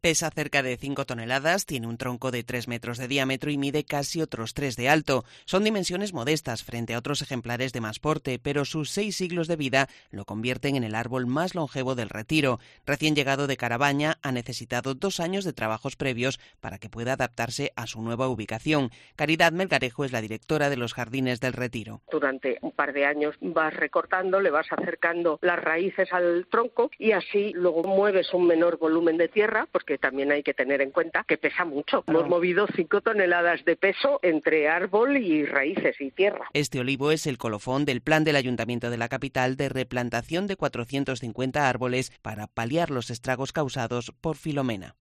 Pesa cerca de 5 toneladas, tiene un tronco de 3 metros de diámetro y mide casi otros 3 de alto. Son dimensiones modestas frente a otros ejemplares de más porte, pero sus 6 siglos de vida lo convierten en el árbol más longevo del Retiro. Recién llegado de Carabaña, ha necesitado 2 años de trabajos previos para que pueda adaptarse a su nueva ubicación. Caridad Melgarejo es la directora de los Jardines del Retiro. Durante un par de años vas recortando, le vas acercando las raíces al tronco y así luego mueves un menor volumen de tierra, porque también hay que tener en cuenta que pesa mucho. Hemos movido 5 toneladas de peso entre árbol y raíces y tierra. Este olivo es el colofón del plan del Ayuntamiento de la capital de replantación de 450 árboles para paliar los estragos causados por Filomena.